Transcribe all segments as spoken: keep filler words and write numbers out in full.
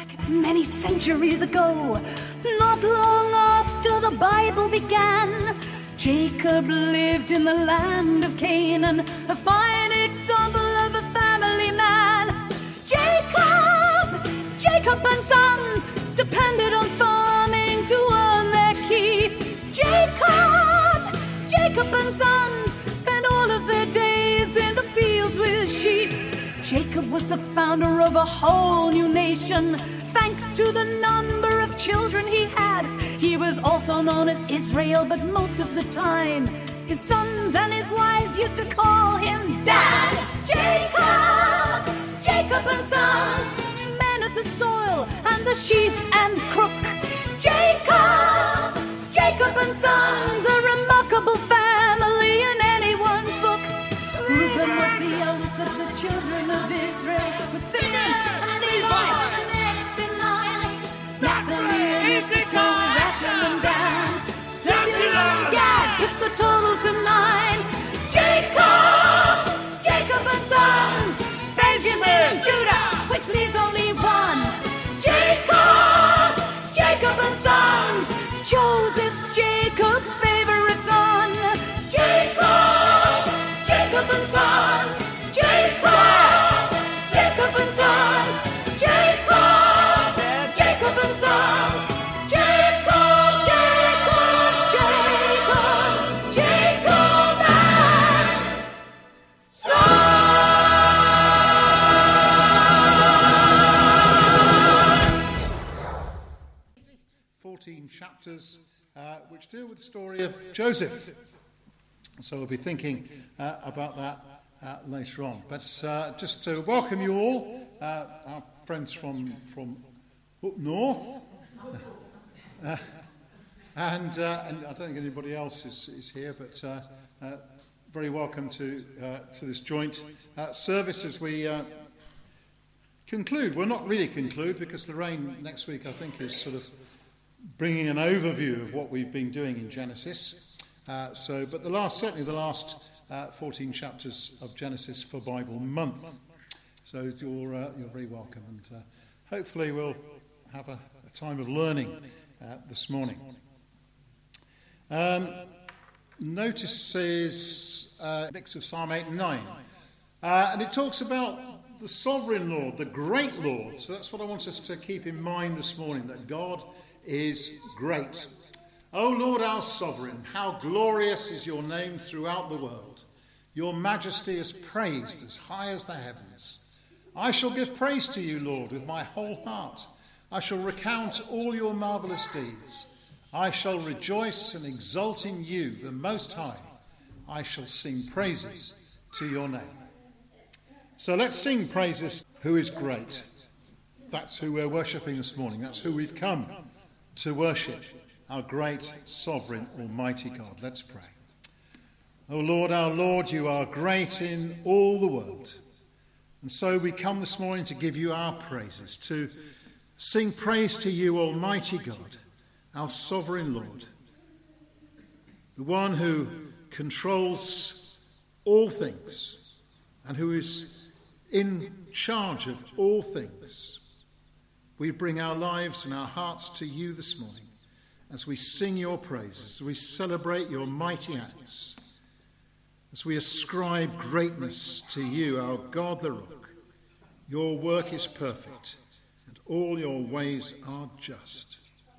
back many centuries ago, not long after the Bible began, Jacob lived in the land of Canaan, a fine example of a family man. Jacob, Jacob and sons depended on farming to earn their keep. Jacob, Jacob and sons spent all of their days in the fields with sheep. Jacob was the founder of a whole new nation, thanks to the number of children he had. He was also known as Israel, but most of the time, his sons and his wives used to call him Dad. Jacob, Jacob and sons, men of the soil and the sheaf and crook. Jacob, Jacob and sons, a remarkable family in anyone's book. Reuben was the eldest of the children of Israel, with Simeon and Levi were the next in line. Naphtali and Issachar with Asher and Dan. Zebulun and Gad took the total to nine. Jacob, Jacob and sons, Benjamin, Judah, which leaves only one. Jacob, Jacob and sons, Joseph, Jacob's favorite son. Jacob, Jacob and sons, Jacob, Jacob and sons, Jacob, Jacob and sons, Jacob, Jacob, Jacob, Jacob and sons. fourteen chapters uh, which deal with the story of Joseph. So we'll be thinking uh, about that uh, later on. But uh, just to welcome you all, uh, our friends from, from up north. Uh, and, uh, and I don't think anybody else is, is here, but uh, uh, very welcome to, uh, to this joint uh, service as we uh, conclude. Well, not really conclude, because Lorraine next week, I think, is sort of bringing an overview of what we've been doing in Genesis. Uh, so, but the last, certainly the last uh, fourteen chapters of Genesis for Bible Month. So you're uh, you're very welcome, and uh, hopefully we'll have a, a time of learning uh, this morning. Um, notices uh, mix of Psalm eight and nine, uh, and it talks about the sovereign Lord, the great Lord. So that's what I want us to keep in mind this morning, that God is great. O Lord, our sovereign, how glorious is your name throughout the world. Your majesty is praised as high as the heavens. I shall give praise to you, Lord, with my whole heart. I shall recount all your marvellous deeds. I shall rejoice and exult in you, the Most High. I shall sing praises to your name. So let's sing praises who is great. That's who we're worshipping this morning. That's who we've come to worship, our great, sovereign, almighty God. Let's pray. O Lord, our Lord, you are great in all the world. And so we come this morning to give you our praises, to sing praise to you, almighty God, our sovereign Lord, the one who controls all things and who is in charge of all things. We bring our lives and our hearts to you this morning as we sing your praises, as we celebrate your mighty acts, as we ascribe greatness to you, our God the Rock. Your work is perfect, and all your ways are just.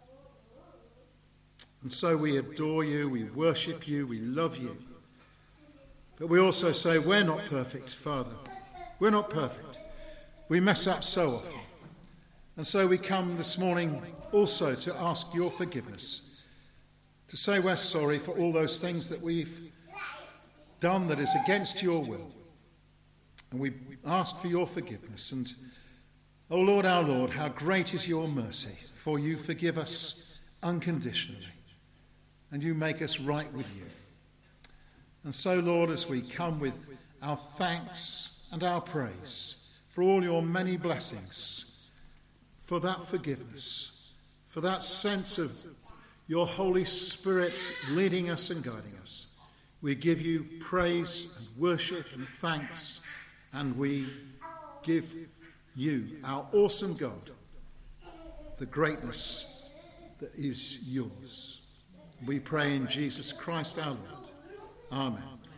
And so we adore you, we worship you, we love you. But we also say we're not perfect, Father. We're not perfect. We mess up so often. And so we come this morning also to ask your forgiveness, to say we're sorry for all those things that we've done that is against your will. And we ask for your forgiveness. And, O Lord, our Lord, how great is your mercy, for you forgive us unconditionally, and you make us right with you. And so, Lord, as we come with our thanks and our praise for all your many blessings, for that forgiveness, for that sense of your Holy Spirit leading us and guiding us, we give you praise and worship and thanks, and we give you, our awesome God, the greatness that is yours. We pray in Jesus Christ our Lord.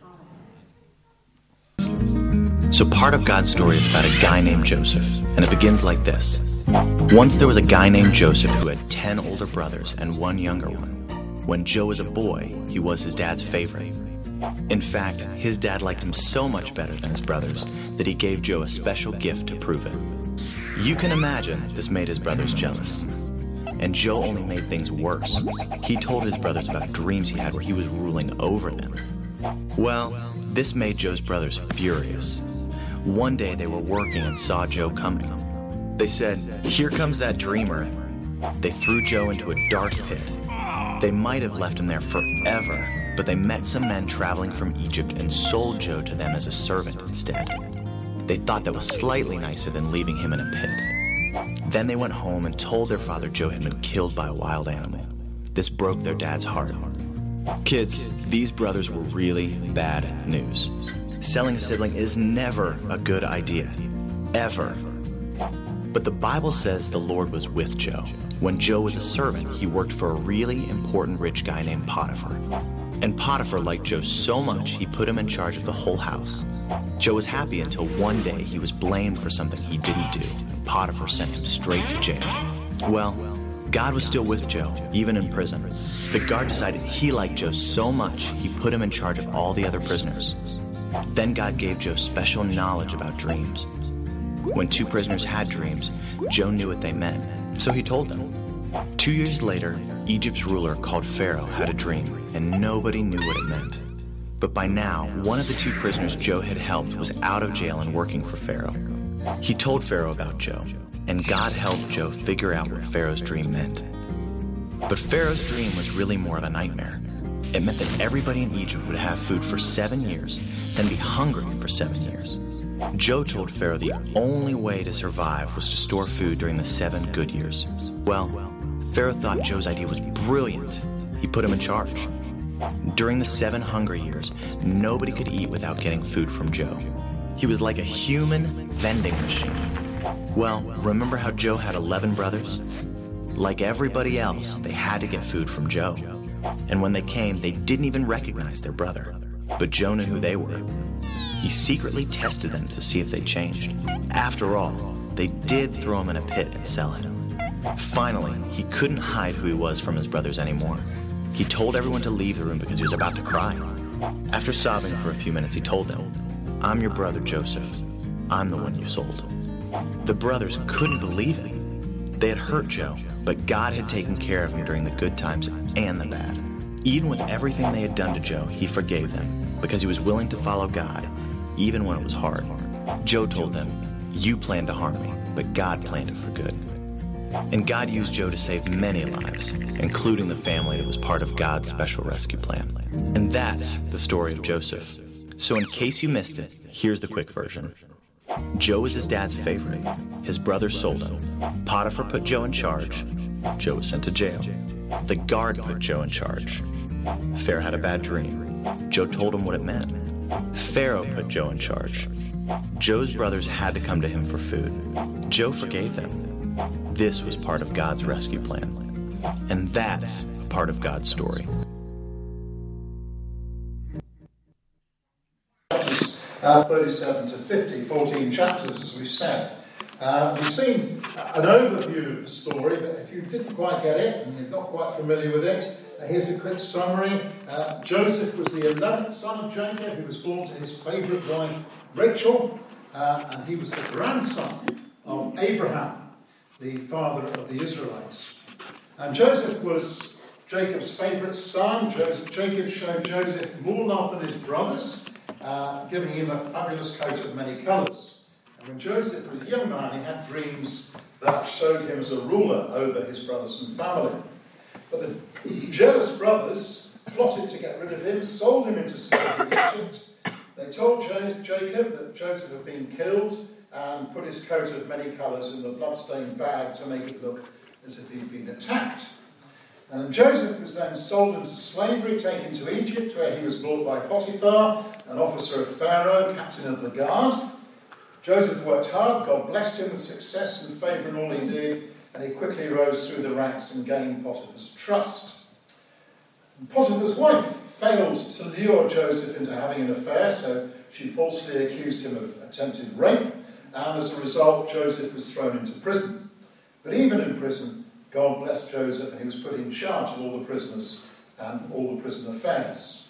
Amen. So part of God's story is about a guy named Joseph, and it begins like this. Once there was a guy named Joseph who had ten older brothers and one younger one. When Joe was a boy, he was his dad's favorite. In fact, his dad liked him so much better than his brothers that he gave Joe a special gift to prove it. You can imagine this made his brothers jealous. And Joe only made things worse. He told his brothers about dreams he had where he was ruling over them. Well, this made Joe's brothers furious. One day they were working and saw Joe coming. They said, "Here comes that dreamer." They threw Joe into a dark pit. They might have left him there forever, but they met some men traveling from Egypt and sold Joe to them as a servant instead. They thought that was slightly nicer than leaving him in a pit. Then they went home and told their father Joe had been killed by a wild animal. This broke their dad's heart. Kids, these brothers were really bad news. Selling a sibling is never a good idea. Ever. But the Bible says the Lord was with Joe. When Joe was a servant, he worked for a really important rich guy named Potiphar. And Potiphar liked Joe so much, he put him in charge of the whole house. Joe was happy until one day he was blamed for something he didn't do, and Potiphar sent him straight to jail. Well, God was still with Joe, even in prison. The guard decided he liked Joe so much, he put him in charge of all the other prisoners. Then God gave Joe special knowledge about dreams. When two prisoners had dreams, Joe knew what they meant, so he told them. Two years later, Egypt's ruler called Pharaoh had a dream, and nobody knew what it meant. But by now, one of the two prisoners Joe had helped was out of jail and working for Pharaoh. He told Pharaoh about Joe, and God helped Joe figure out what Pharaoh's dream meant. But Pharaoh's dream was really more of a nightmare. It meant that everybody in Egypt would have food for seven years, then be hungry for seven years. Joe told Pharaoh the only way to survive was to store food during the seven good years. Well, Pharaoh thought Joe's idea was brilliant. He put him in charge. During the seven hungry years, nobody could eat without getting food from Joe. He was like a human vending machine. Well, remember how Joe had eleven brothers? Like everybody else, they had to get food from Joe. And when they came, they didn't even recognize their brother. But Joe knew who they were. He secretly tested them to see if they changed. After all, they did throw him in a pit and sell him. Finally, he couldn't hide who he was from his brothers anymore. He told everyone to leave the room because he was about to cry. After sobbing for a few minutes, he told them, "I'm your brother Joseph. I'm the one you sold." The brothers couldn't believe it. They had hurt Joe, but God had taken care of him during the good times and the bad. Even with everything they had done to Joe, he forgave them because he was willing to follow God, even when it was hard. Joe told them, "You planned to harm me, but God planned it for good." And God used Joe to save many lives, including the family that was part of God's special rescue plan. And that's the story of Joseph. So in case you missed it, here's the quick version. Joe was his dad's favorite. His brothers sold him. Potiphar put Joe in charge. Joe was sent to jail. The guard put Joe in charge. Pharaoh had a bad dream. Joe told him what it meant. Pharaoh put Joe in charge. Joe's brothers had to come to him for food. Joe forgave them. This was part of God's rescue plan. And that's part of God's story. Uh, thirty-seven to fifty, fourteen chapters, as we said. Uh, we've seen an overview of the story, but if you didn't quite get it and you're not quite familiar with it, uh, here's a quick summary. Uh, Joseph was the eleventh son of Jacob, who was born to his favourite wife, Rachel, uh, and he was the grandson of Abraham, the father of the Israelites. And Joseph was Jacob's favourite son. Joseph, Jacob showed Joseph more love than his brothers, uh, giving him a fabulous coat of many colours. And when Joseph was a young man, he had dreams that showed him as a ruler over his brothers and family. But the jealous brothers plotted to get rid of him, sold him into slavery in Egypt. They told Jacob that Joseph had been killed and put his coat of many colours in the bloodstained bag to make it look as if he'd been attacked. And Joseph was then sold into slavery, taken to Egypt, where he was bought by Potiphar, an officer of Pharaoh, captain of the guard. Joseph worked hard. God blessed him with success and favour in all he did. and he quickly rose through the ranks and gained Potiphar's trust. And Potiphar's wife failed to lure Joseph into having an affair, so she falsely accused him of attempted rape, and as a result, Joseph was thrown into prison. But even in prison, God blessed Joseph, and he was put in charge of all the prisoners and all the prison affairs.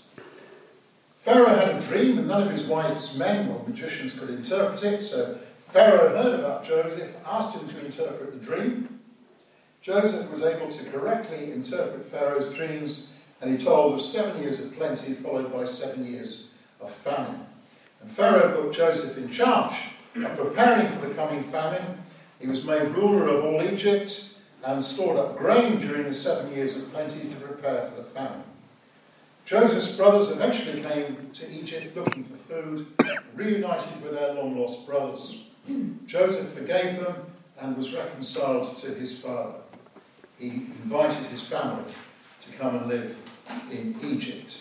Pharaoh had a dream, and none of his wise men or magicians could interpret it, so Pharaoh heard about Joseph, asked him to interpret the dream. Joseph was able to correctly interpret Pharaoh's dreams, and he told of seven years of plenty followed by seven years of famine. And Pharaoh put Joseph in charge of preparing for the coming famine. He was made ruler of all Egypt and stored up grain during the seven years of plenty to prepare for the famine. Joseph's brothers eventually came to Egypt looking for food, reunited with their long-lost brothers. Joseph forgave them and was reconciled to his father. He invited his family to come and live in Egypt.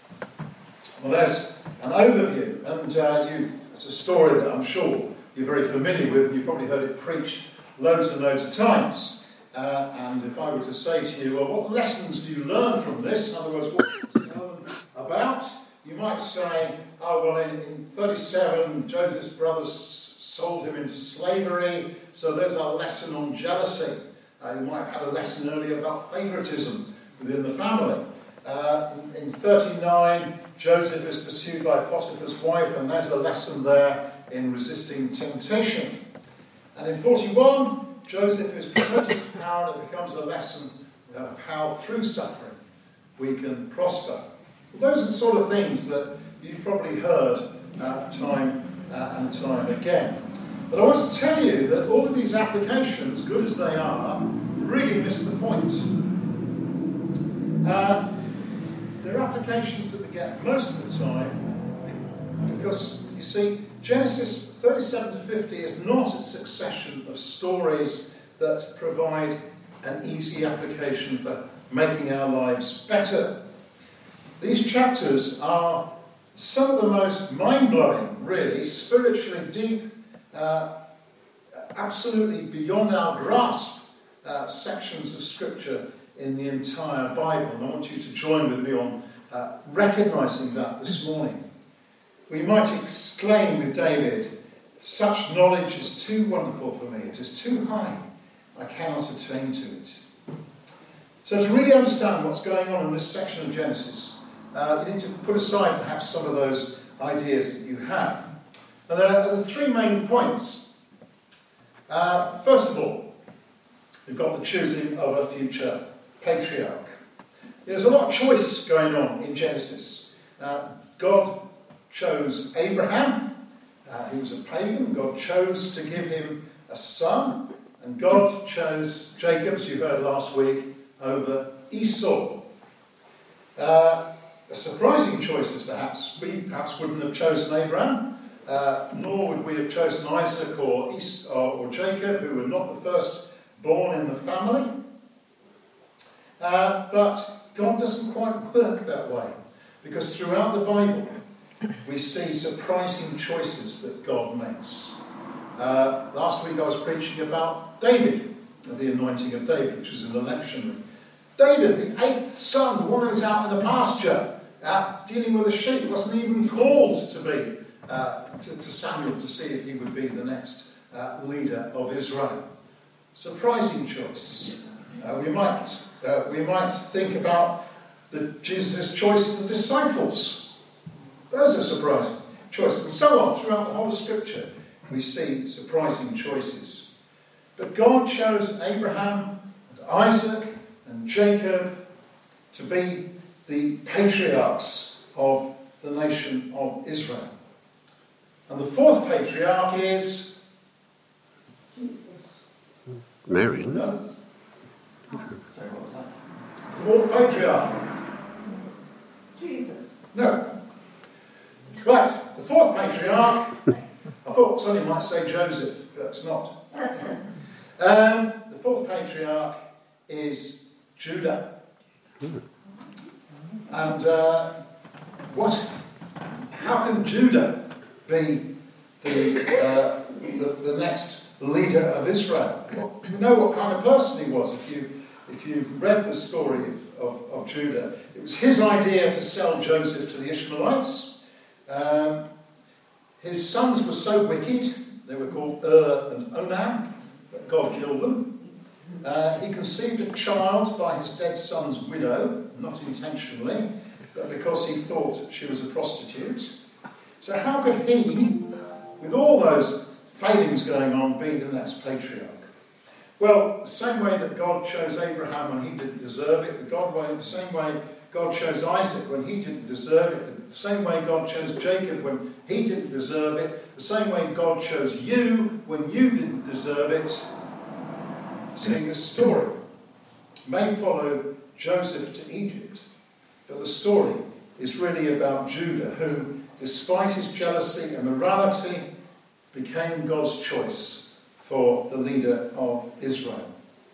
Well, there's an overview, and uh, you've, it's a story that I'm sure you're very familiar with, and you've probably heard it preached loads and loads of times. Uh, and if I were to say to you, well, what lessons do you learn from this? In other words, what do you learn about? You might say, oh, well, in, in thirty-seven, Joseph's brothers sold him into slavery, so there's a lesson on jealousy. Uh, you might have had a lesson earlier about favouritism within the family. Uh, in, in thirty-nine, Joseph is pursued by Potiphar's wife, and there's a lesson there in resisting temptation. And in forty-one, Joseph is promoted to power, and it becomes a lesson of how, through suffering, we can prosper. Well, those are the sort of things that you've probably heard uh, time uh, and time again. But I want to tell you that all of these applications, good as they are, really miss the point. Uh, they're applications that we get most of the time because, you see, Genesis thirty-seven to fifty is not a succession of stories that provide an easy application for making our lives better. These chapters are some of the most mind-blowing, really, spiritually deep, uh, absolutely beyond our grasp uh, sections of Scripture in the entire Bible. And I want you to join with me on uh, recognising that this morning. We might exclaim with David, "Such knowledge is too wonderful for me. It is too high. I cannot attain to it." So to really understand what's going on in this section of Genesis, uh, you need to put aside perhaps some of those ideas that you have. And there are the three main points. Uh, first of all, we've got the choosing of a future patriarch. There's a lot of choice going on in Genesis. Uh, God chose Abraham. Uh, he was a pagan. God chose to give him a son. And God chose Jacob, as you heard last week, over Esau. Uh, surprising choices, perhaps. We perhaps wouldn't have chosen Abraham, uh, nor would we have chosen Isaac or, Esau, or Jacob, who were not the first born in the family. Uh, but God doesn't quite work that way, because throughout the Bible, we see surprising choices that God makes. Uh, last week I was preaching about David, the anointing of David, which was an election. David, the eighth son, the one who's out in the pasture, uh, dealing with the sheep, wasn't even called to be uh, to, to Samuel to see if he would be the next uh, leader of Israel. Surprising choice. Uh, we might uh, we might think about the, Jesus' choice of the disciples. Those are surprising choices. And so on, throughout the whole of Scripture, we see surprising choices. But God chose Abraham and Isaac and Jacob to be the patriarchs of the nation of Israel. And the fourth patriarch is Mary. No. Sorry, what was that? The fourth patriarch. Jesus. No. Right, the fourth patriarch, I thought somebody might say Joseph, but it's not. Um, the fourth patriarch is Judah. And uh, what? How can Judah be the, uh, the, the next leader of Israel. Well, we know what kind of person he was if, you, if you've read the story of, of, of Judah. It was his idea to sell Joseph to the Ishmaelites. Um, his sons were so wicked, they were called Ur and Onan, but God killed them. Uh, he conceived a child by his dead son's widow, not intentionally, but because he thought she was a prostitute. So how could he, with all those failings going on, be the next patriarch? Well, the same way that God chose Abraham when he didn't deserve it, the, God way, the same way God chose Isaac when he didn't deserve it, the same way God chose Jacob when he didn't deserve it, the same way God chose you when you didn't deserve it. See, this story may follow Joseph to Egypt, but the story is really about Judah, who, despite his jealousy and morality, became God's choice for the leader of Israel.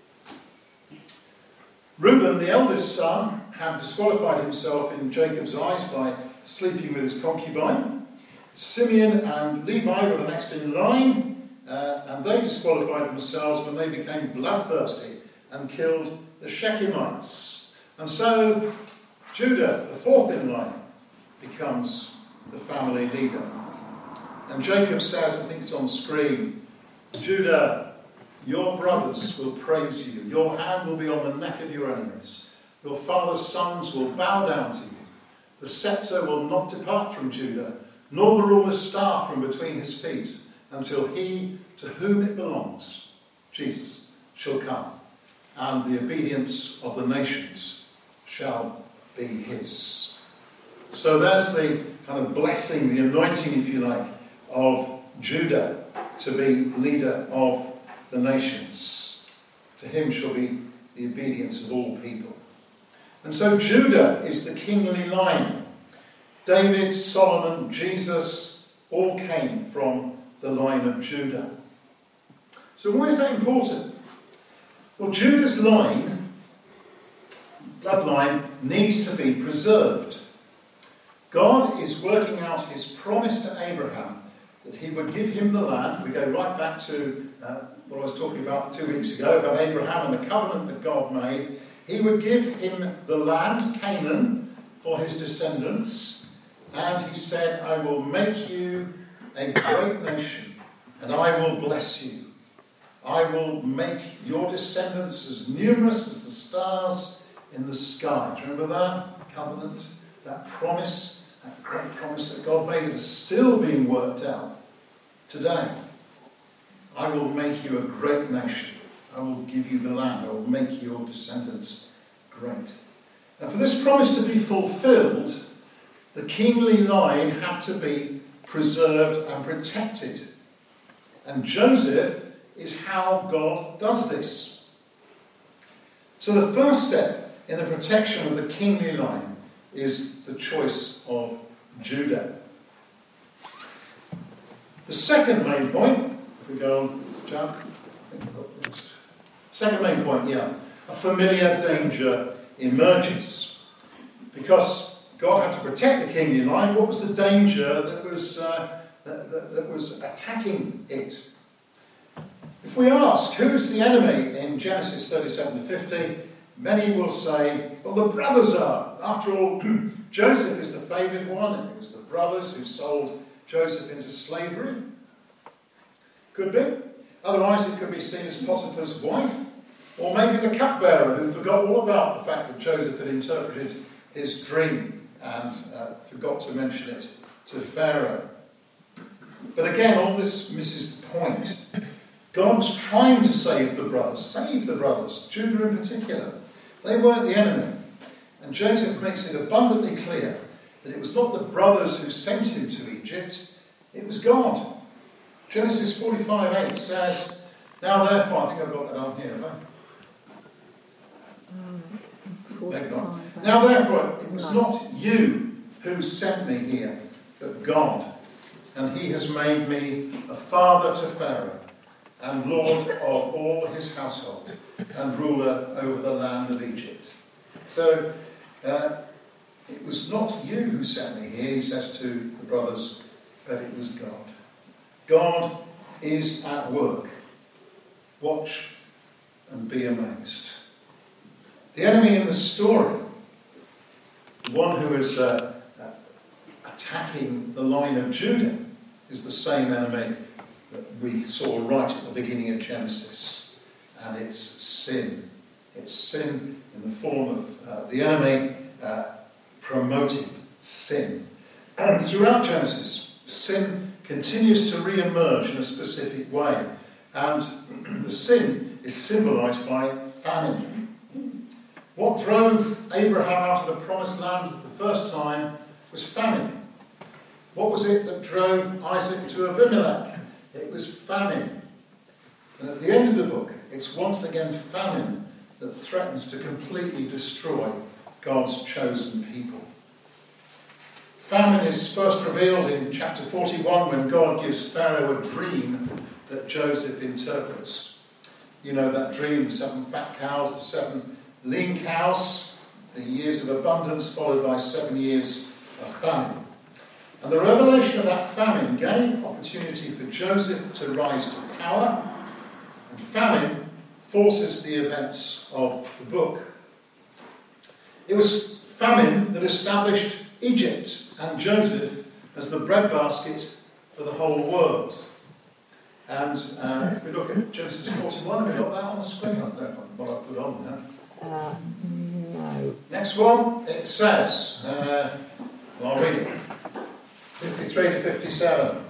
Reuben, the eldest son, had disqualified himself in Jacob's eyes by sleeping with his concubine. Simeon and Levi were the next in line, uh, and they disqualified themselves when they became bloodthirsty and killed the Shechemites. And so Judah, the fourth in line, becomes the family leader. And Jacob says, I think it's on screen, Judah, your brothers will praise you. Your hand will be on the neck of your enemies. Your father's sons will bow down to you. The scepter will not depart from Judah, nor the ruler's staff from between his feet, until he to whom it belongs, Jesus, shall come, and the obedience of the nations shall be his. So there's the kind of blessing, the anointing, if you like, of Judah to be leader of the nations. To him shall be the obedience of all people. And so Judah is the kingly line. David, Solomon, Jesus all came from the line of Judah. So why is that important? Well, Judah's line, bloodline, needs to be preserved. God is working out his promise to Abraham that he would give him the land. If we go right back to uh, what I was talking about two weeks ago, about Abraham and the covenant that God made, he would give him the land, Canaan, for his descendants. And he said, I will make you a great nation, and I will bless you. I will make your descendants as numerous as the stars in the sky. Do you remember that covenant, that promise, that great promise that God made that is still being worked out today? I will make you a great nation. I will give you the land. I will make your descendants great. And for this promise to be fulfilled, the kingly line had to be preserved and protected. And Joseph is how God does this. So the first step in the protection of the kingly line is the choice of Judah. The second main point, if we go on, John, I think we've got next. Second main point, yeah. A familiar danger emerges. Because God had to protect the kingly line, what was the danger that was, uh, that, that, that was attacking it? If we ask, who's the enemy in Genesis thirty-seven to fifty, many will say, well, the brothers are. After all, Joseph is the favoured one, and it was the brothers who sold Joseph into slavery. Could be. Otherwise, it could be seen as Potiphar's wife, or maybe the cupbearer who forgot all about the fact that Joseph had interpreted his dream and uh, forgot to mention it to Pharaoh. But again, all this misses the point. God's trying to save the brothers, save the brothers, Judah in particular. They weren't the enemy. And Joseph makes it abundantly clear that it was not the brothers who sent him to Egypt, it was God. Genesis forty-five eight says, now therefore, I think I've got that on here, have I? Maybe not. Now therefore, it was not you who sent me here, but God. And he has made me a father to Pharaoh, and lord of all his household, and ruler over the land of Egypt. So, uh, it was not you who sent me here, he says to the brothers, but it was God. God is at work Watch and be amazed. The enemy in the story, the one who is uh, uh, attacking the line of Judah, is the same enemy that we saw right at the beginning of Genesis. And it's sin. It's sin in the form of uh, the enemy uh, promoting sin. And throughout Genesis, sin continues to re-emerge in a specific way. And the sin is symbolised by famine. What drove Abraham out of the promised land the first time was famine. What was it that drove Isaac to Abimelech? It was famine. And at the end of the book, it's once again famine that threatens to completely destroy God's chosen people. Famine is first revealed in chapter forty-one when God gives Pharaoh a dream that Joseph interprets. You know that dream, the seven fat cows, the seven lean cows, the years of abundance followed by seven years of famine. And the revelation of that famine gave opportunity for Joseph to rise to power, and famine forces the events of the book. It was famine that established Egypt and Joseph as the breadbasket for the whole world. And uh, if we look at Genesis forty-one, have we got that on the screen? I don't know if I what I put on there. Uh, no. Next one, it says, uh, well, I'll read it, fifty-three to fifty-seven.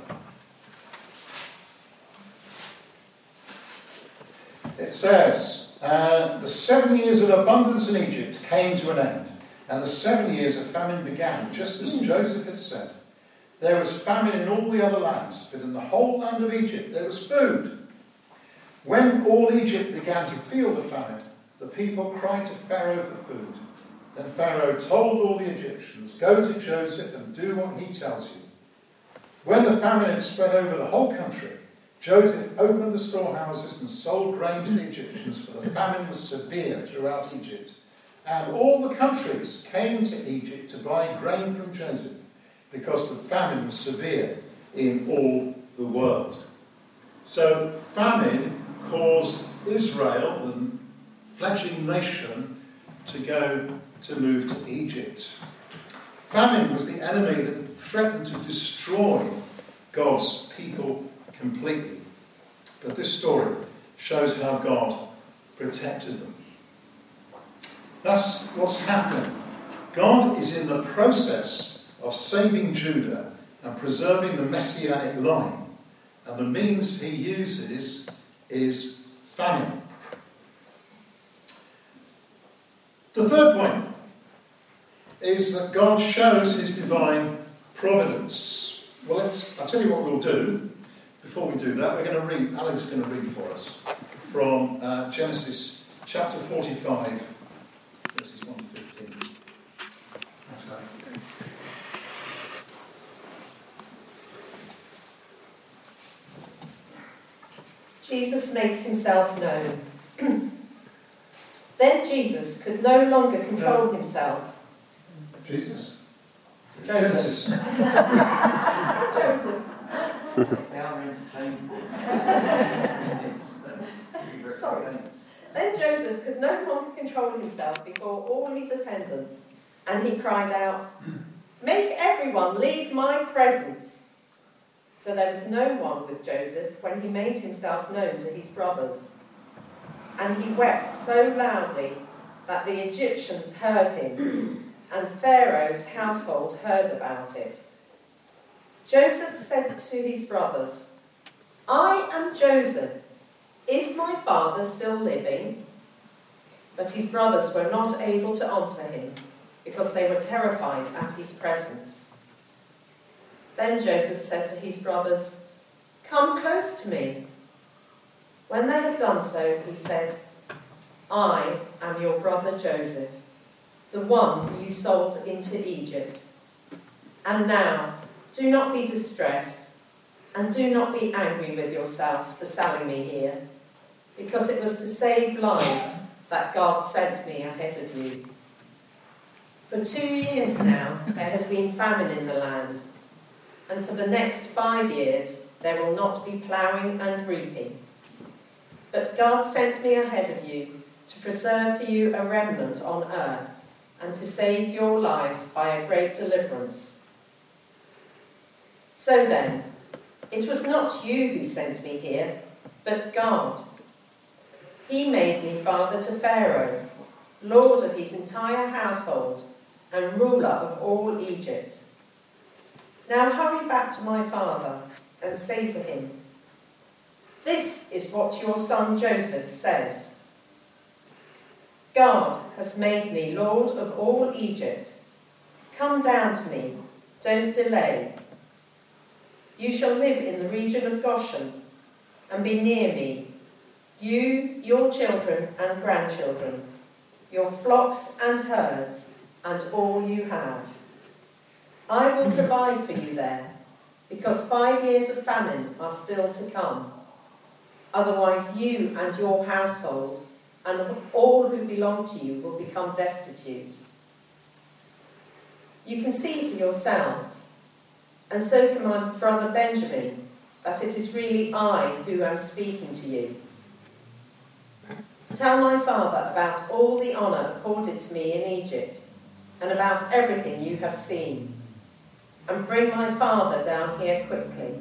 It says, uh, the seven years of abundance in Egypt came to an end, and the seven years of famine began, just as Joseph had said. There was famine in all the other lands, but in the whole land of Egypt there was food. When all Egypt began to feel the famine, the people cried to Pharaoh for food. Then Pharaoh told all the Egyptians, "Go to Joseph and do what he tells you." When the famine had spread over the whole country, Joseph opened the storehouses and sold grain to the Egyptians, for the famine was severe throughout Egypt. And all the countries came to Egypt to buy grain from Joseph, because the famine was severe in all the world. So famine caused Israel, the fledgling nation, to go to move to Egypt. Famine was the enemy that threatened to destroy God's people completely. But this story shows how God protected them. That's what's happening. God is in the process of saving Judah and preserving the Messianic line. And the means he uses is famine. The third point is that God shows his divine providence. Well, let's, I'll tell you what we'll do. Before we do that, we're going to read, Alan's going to read for us from uh, Genesis chapter forty-five, verses one to fifteen. That's right. Jesus makes himself known. Then Jesus could no longer control No. himself. Jesus? Joseph. Joseph. They are interchangeable. Sorry. Then Joseph could no longer control himself before all his attendants, and he cried out, "Make everyone leave my presence." So there was no one with Joseph when he made himself known to his brothers. And he wept so loudly that the Egyptians heard him, and Pharaoh's household heard about it. Joseph said to his brothers, "I am Joseph. Is my father still living?" But his brothers were not able to answer him, because they were terrified at his presence. Then Joseph said to his brothers, "Come close to me." When they had done so, he said, "I am your brother Joseph, the one you sold into Egypt. And now, do not be distressed, and do not be angry with yourselves for selling me here, because it was to save lives that God sent me ahead of you. For two years now there has been famine in the land, and for the next five years there will not be ploughing and reaping. But God sent me ahead of you to preserve for you a remnant on earth and to save your lives by a great deliverance. So then, it was not you who sent me here, but God. He made me father to Pharaoh, lord of his entire household and ruler of all Egypt. Now hurry back to my father and say to him, 'This is what your son Joseph says. God has made me lord of all Egypt. Come down to me, don't delay. You shall live in the region of Goshen and be near me, you, your children and grandchildren, your flocks and herds, and all you have. I will provide for you there, because five years of famine are still to come. Otherwise you and your household and all who belong to you will become destitute. You can see for yourselves, and so can my brother Benjamin, that it is really I who am speaking to you. Tell my father about all the honour accorded to me in Egypt, and about everything you have seen, and bring my father down here quickly.'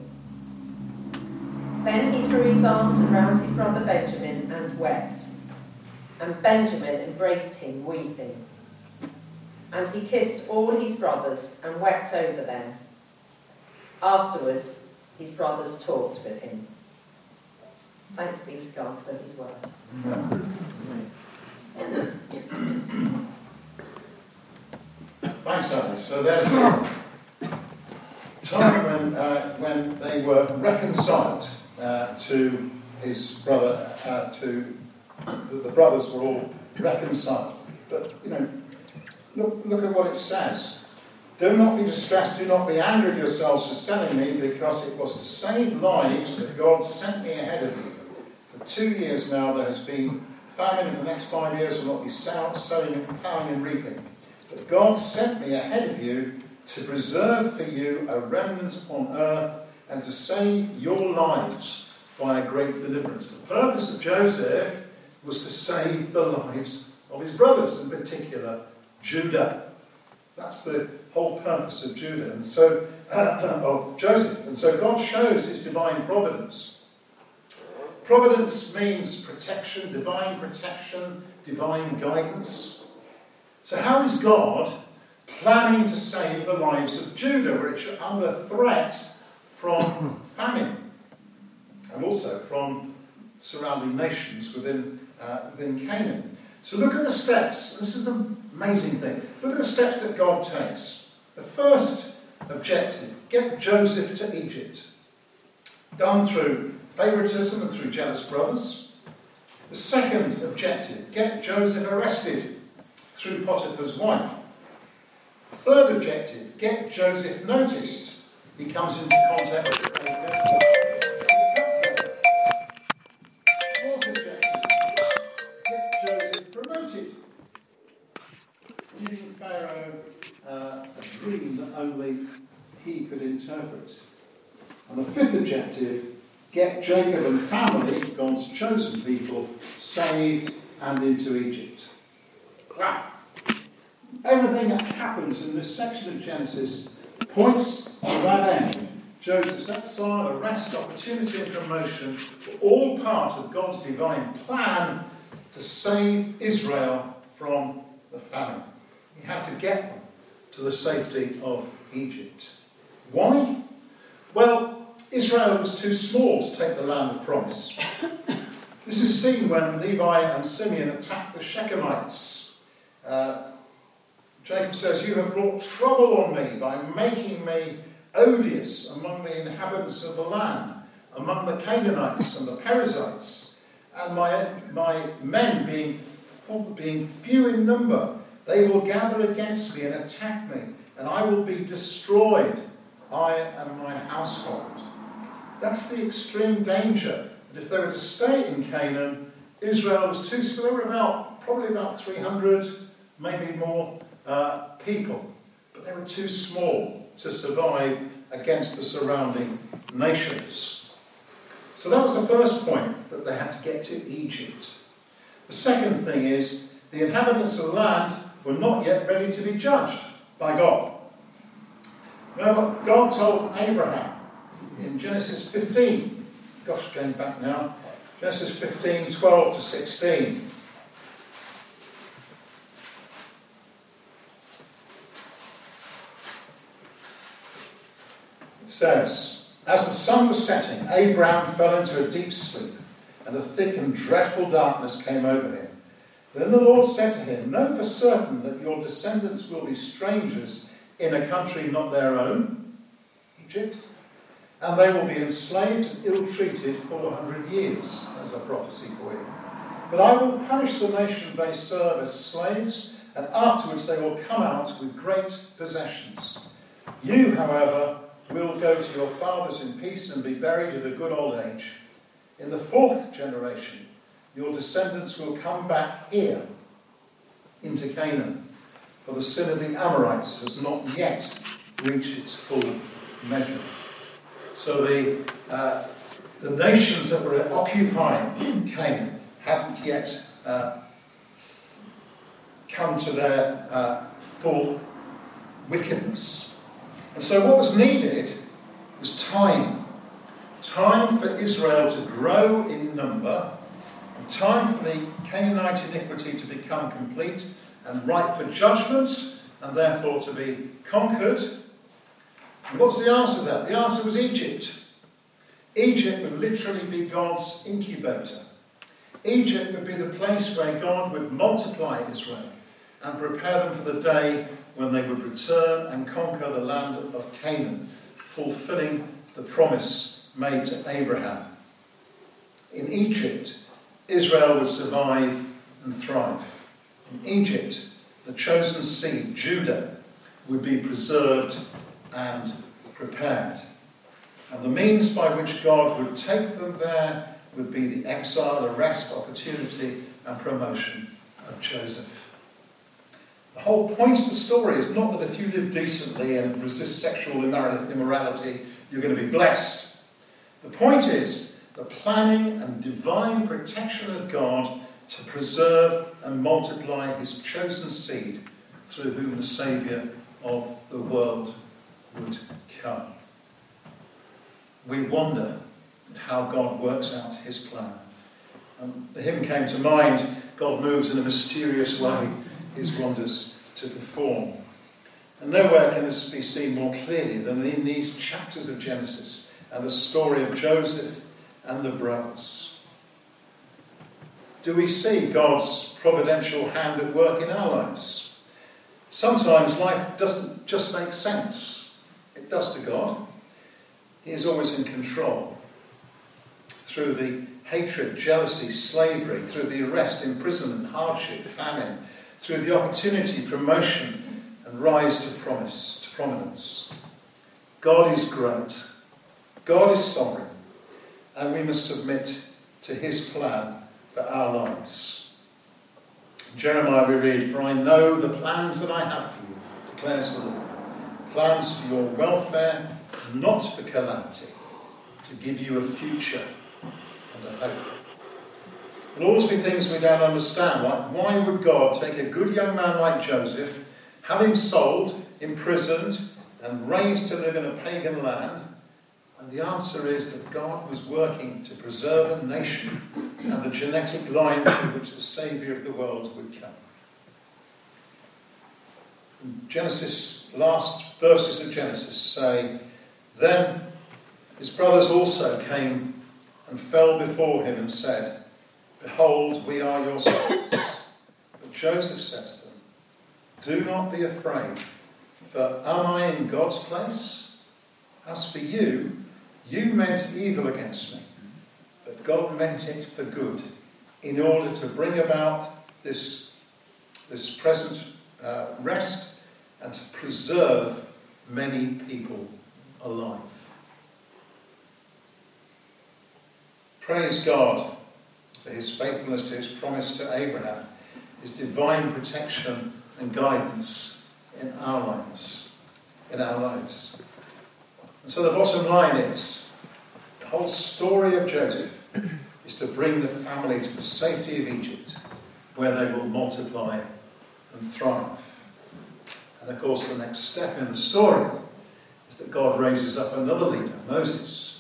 Then he threw his arms around his brother Benjamin and wept, and Benjamin embraced him, weeping. And he kissed all his brothers and wept over them. Afterwards, his brothers talked with him. Thanks be to God for his word. Thanks, Andy. So there's the time when, uh, when they were reconciled uh, to his brother, uh, to the, the brothers were all reconciled. But, you know, look, look at what it says. Do not be distressed, do not be angry with yourselves for sending me, because it was to save lives that God sent me ahead of you. For two years now there has been famine, and for the next five years will not be sowing and plowing and reaping. But God sent me ahead of you to preserve for you a remnant on earth and to save your lives by a great deliverance. The purpose of Joseph was to save the lives of his brothers, in particular Judah. That's the whole purpose of Judah, and so uh, of Joseph. And so God shows his divine providence. Providence means protection, divine protection, divine guidance. So how is God planning to save the lives of Judah, which are under threat from famine and also from surrounding nations within, uh, within Canaan? So look at the steps. This is the amazing thing. Look at the steps that God takes. The first objective, get Joseph to Egypt. Done through favoritism and through jealous brothers. The second objective, get Joseph arrested through Potiphar's wife. Third objective, get Joseph noticed. He comes into contact with the Fourth objective, get Joseph promoted. Giving Pharaoh uh, a dream that only he could interpret. And the fifth objective, get Jacob and family, God's chosen people, saved and into Egypt. Wow. Everything that happens in this section of Genesis points to that end. Joseph's exile, arrest, opportunity and promotion were all part of God's divine plan to save Israel from the famine. He had to get them to the safety of Egypt. Why? Well, Israel was too small to take the land of promise. This is seen when Levi and Simeon attacked the Shechemites. Uh, Jacob says, "You have brought trouble on me by making me odious among the inhabitants of the land, among the Canaanites and the Perizzites, and my, my men being, being few in number. They will gather against me and attack me, and I will be destroyed, I and my household." That's the extreme danger. That if they were to stay in Canaan, Israel was too small. There were about, probably about three hundred, maybe more uh, people. But they were too small to survive against the surrounding nations. So that was the first point, that they had to get to Egypt. The second thing is, the inhabitants of the land were not yet ready to be judged by God. Remember what God told Abraham in Genesis fifteen. Gosh, going back now. Genesis fifteen, twelve to sixteen. It says, as the sun was setting, Abraham fell into a deep sleep, and a thick and dreadful darkness came over him. Then the Lord said to him, know for certain that your descendants will be strangers in a country not their own, Egypt, and they will be enslaved and ill-treated for a hundred years. There's a prophecy for you. But I will punish the nation they serve as slaves, and afterwards they will come out with great possessions. You, however, will go to your fathers in peace and be buried at a good old age. In the fourth generation, your descendants will come back here into Canaan, for the sin of the Amorites has not yet reached its full measure. So the, uh, the nations that were occupying Canaan hadn't yet uh, come to their uh, full wickedness. And so what was needed was time. Time for Israel to grow in number, and time for the Canaanite iniquity to become complete and ripe for judgment, and therefore to be conquered. And what's the answer to that? The answer was Egypt. Egypt would literally be God's incubator. Egypt would be the place where God would multiply Israel and prepare them for the day when they would return and conquer the land of Canaan, fulfilling the promise made to Abraham. In Egypt, Israel would survive and thrive. In Egypt, the chosen seed, Judah, would be preserved and prepared. And the means by which God would take them there would be the exile, arrest, opportunity, and promotion of Joseph. The whole point of the story is not that if you live decently and resist sexual immorality, you're going to be blessed. The point is the planning and divine protection of God to preserve and multiply his chosen seed, through whom the Saviour of the world would come. We wonder at how God works out his plan. And the hymn came to mind, God moves in a mysterious way his wonders to perform. And nowhere can this be seen more clearly than in these chapters of Genesis and the story of Joseph and the brothers. Do we see God's providential hand at work in our lives? Sometimes life doesn't just make sense. It does to God. He is always in control. Through the hatred, jealousy, slavery, through the arrest, imprisonment, hardship, famine, through the opportunity, promotion, and rise to promise, to prominence. God is great. God is sovereign. And we must submit to his plan for our lives. In Jeremiah we read, for I know the plans that I have for you, declares the Lord. Plans for your welfare, not for calamity, to give you a future and a hope. There'll always be things we don't understand, like why would God take a good young man like Joseph, have him sold, imprisoned, and raised to live in a pagan land? And the answer is that God was working to preserve a nation and the genetic line through which the Saviour of the world would come. In Genesis, the last verses of Genesis say, then his brothers also came and fell before him and said, behold, we are your sons. But Joseph said to them, do not be afraid, for am I in God's place? As for you, you meant evil against me, but God meant it for good, in order to bring about this, this present uh, rest and to preserve many people alive. Praise God for his faithfulness to his promise to Abraham, his divine protection and guidance in our lives. In our lives. And so the bottom line is, whole story of Joseph is to bring the family to the safety of Egypt, where they will multiply and thrive. And of course, the next step in the story is that God raises up another leader, Moses,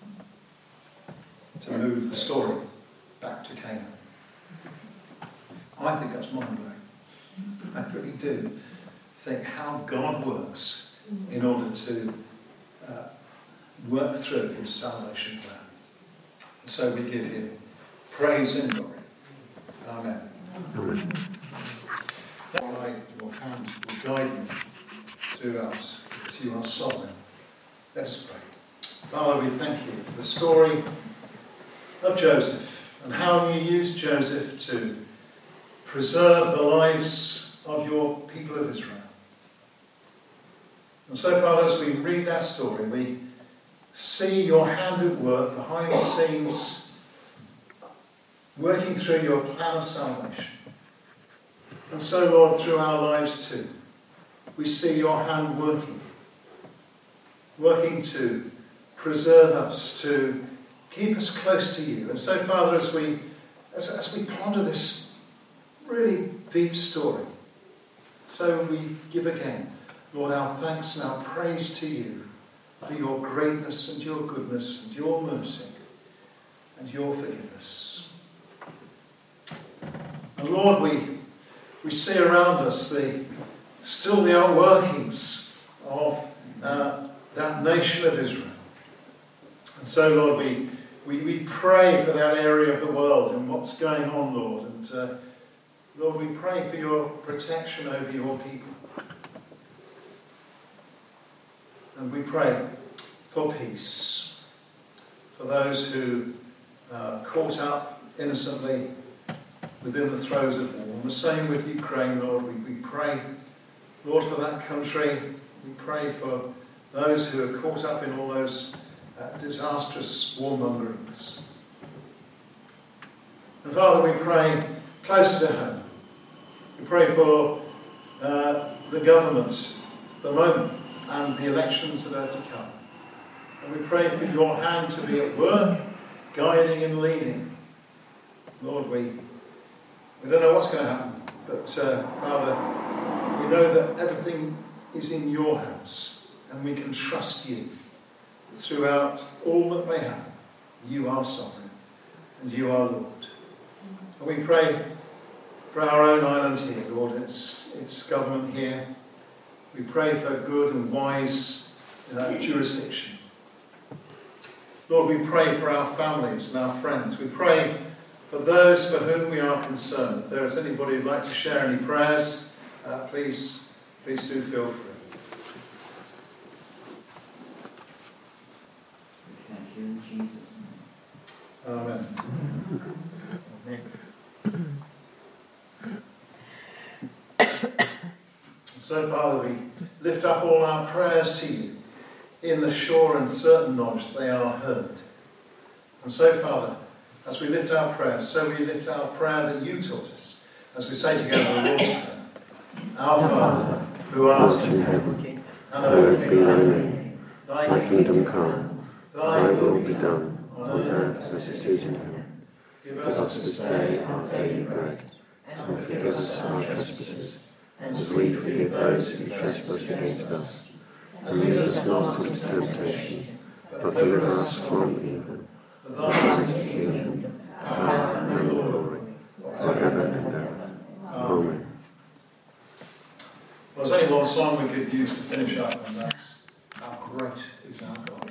to move the story back to Canaan. I think that's mind-blowing. I really do think how God works in order to uh, work through his salvation plan. And so we give him praise and glory. Amen. Amen. Your hand will guide me throughout, because you are sovereign. Let us pray. Father, we thank you for the story of Joseph and how you used Joseph to preserve the lives of your people of Israel. And so, Father, as we read that story, we see your hand at work behind the scenes, working through your plan of salvation. And so, Lord, through our lives too, we see your hand working, working to preserve us, to keep us close to you. And so, Father, as we, as, as we ponder this really deep story, so we give again, Lord, our thanks and our praise to you for your greatness and your goodness and your mercy and your forgiveness. And Lord, we, we see around us the still the outworkings of uh, that nation of Israel. And so, Lord, we, we, we pray for that area of the world and what's going on, Lord. And uh, Lord, we pray for your protection over your people. And we pray for peace, for those who are caught up innocently within the throes of war. And the same with Ukraine, Lord. We, we pray, Lord, for that country. We pray for those who are caught up in all those uh, disastrous warmongerings. And Father, we pray closer to home. We pray for uh, the government, the moment, and the elections that are to come. And we pray for your hand to be at work, guiding and leading. Lord, we, we don't know what's going to happen, but uh, Father, we know that everything is in your hands, and we can trust you throughout all that may happen. You are sovereign, and you are Lord. And we pray for our own island here, Lord, its, its government here. We pray for good and wise uh, jurisdiction. Lord, we pray for our families and our friends. We pray for those for whom we are concerned. If there is anybody who'd like to share any prayers, uh, please, please do feel free. Thank you in Jesus' name. Amen. So, Father, we lift up all our prayers to you in the sure and certain knowledge that they are heard. And so, Father, as we lift our prayers, so we lift our prayer that you taught us, as we say together the Lord's Prayer. Our Father, who art in heaven, hallowed be thy name. Thy kingdom come, thy will be done, on earth as it is in heaven. Give us this day our daily bread, and forgive us our trespasses, as we forgive those who trespass against us. And lead us not into temptation, but deliver us from evil. For thine is the kingdom, power, and the glory, forever and ever. Amen. Well, there's only one song we could use to finish up, and that's How Great Is Our God.